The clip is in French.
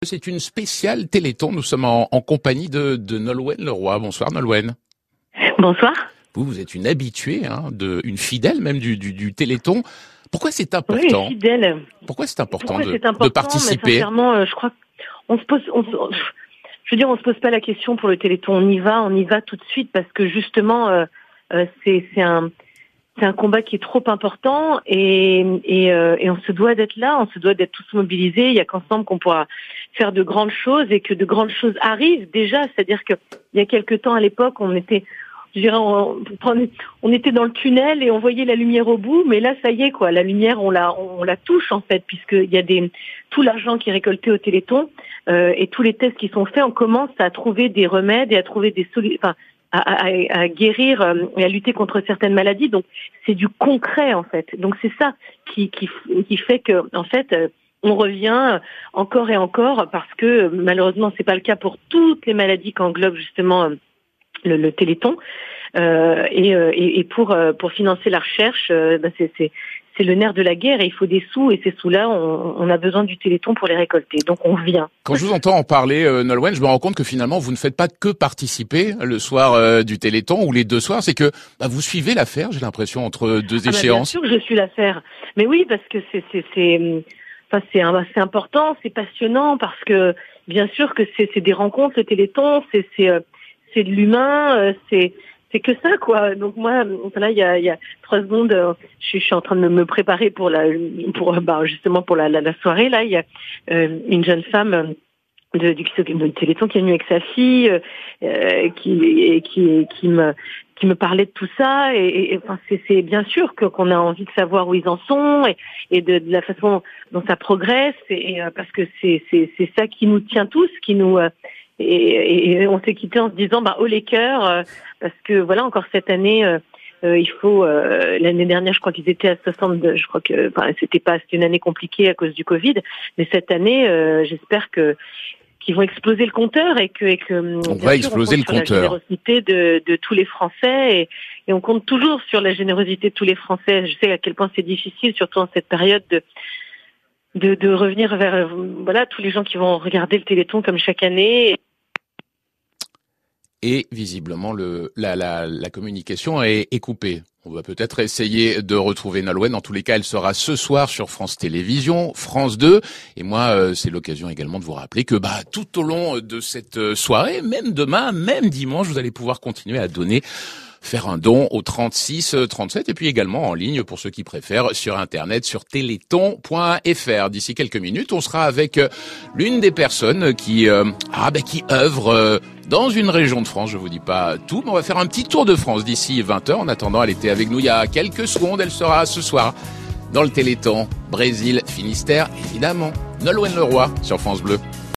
C'est une spéciale Téléthon. Nous sommes en compagnie de Nolwenn Leroy. Bonsoir Nolwenn. Bonsoir. Vous êtes une habituée, une fidèle même du Téléthon. Pourquoi c'est important? Oui, fidèle. Pourquoi c'est important, de participer? Mais sincèrement, je crois qu'on se pose, on se pose pas la question pour le Téléthon. On y va tout de suite parce que justement, c'est un combat qui est trop important et on se doit d'être là, on se doit d'être tous mobilisés. Il y a qu'ensemble qu'on pourra faire de grandes choses et que de grandes choses arrivent déjà. C'est-à-dire que il y a quelque temps à l'époque, on était dans le tunnel et on voyait la lumière au bout, mais là ça y est quoi, la lumière on la touche en fait, puisqu'il y a tout l'argent qui est récolté au Téléthon et tous les tests qui sont faits, on commence à trouver des remèdes et à trouver des solutions, à guérir et à lutter contre certaines maladies. Donc c'est du concret en fait. Donc c'est ça qui fait que en fait on revient encore et encore, parce que malheureusement c'est pas le cas pour toutes les maladies qu'englobe justement le Téléthon, et pour financer la recherche, c'est le nerf de la guerre et il faut des sous, et ces sous-là, on a besoin du Téléthon pour les récolter. Donc on vient. Quand je vous entends en parler, Nolwenn, je me rends compte que finalement vous ne faites pas que participer le soir du Téléthon ou les deux soirs, c'est que vous suivez l'affaire, j'ai l'impression, entre deux échéances. Bien sûr que je suis l'affaire, mais oui, parce que c'est important, c'est passionnant, parce que bien sûr que c'est des rencontres, le Téléthon, c'est de l'humain, c'est que ça quoi. Donc moi là il y a 3 secondes, je suis en train de me préparer pour justement pour la soirée. Là il y a une jeune femme qui s'occupe de Téléthon qui est venue avec sa fille, qui me parlait de tout ça, et enfin c'est bien sûr qu'on a envie de savoir où ils en sont et de la façon dont ça progresse, et parce que c'est ça qui nous tient tous, qui nous et on s'est quitté en se disant haut les cœurs, parce que voilà, encore cette année il faut l'année dernière je crois qu'ils étaient à 62, je crois que c'était une année compliquée à cause du Covid, mais cette année j'espère qu'ils vont exploser le compteur et que on va exploser le compteur. La générosité de tous les Français, et on compte toujours sur la générosité de tous les Français. Je sais à quel point c'est difficile, surtout en cette période, de revenir vers tous les gens qui vont regarder le Téléthon comme chaque année. Et visiblement la communication est coupée. On va peut-être essayer de retrouver Nolwenn. En tous les cas, elle sera ce soir sur France Télévisions, France 2. Et moi, c'est l'occasion également de vous rappeler que tout au long de cette soirée, même demain, même dimanche, vous allez pouvoir continuer à donner, faire un don au 36 37, et puis également en ligne pour ceux qui préfèrent sur internet, sur téléthon.fr. D'ici quelques minutes, on sera avec l'une des personnes qui œuvre dans une région de France. Je vous dis pas tout, mais on va faire un petit tour de France d'ici 20h. En attendant, elle était avec nous il y a quelques secondes. Elle sera ce soir dans le Téléthon. Brésil, Finistère, évidemment. Nolwenn Leroy sur France Bleu.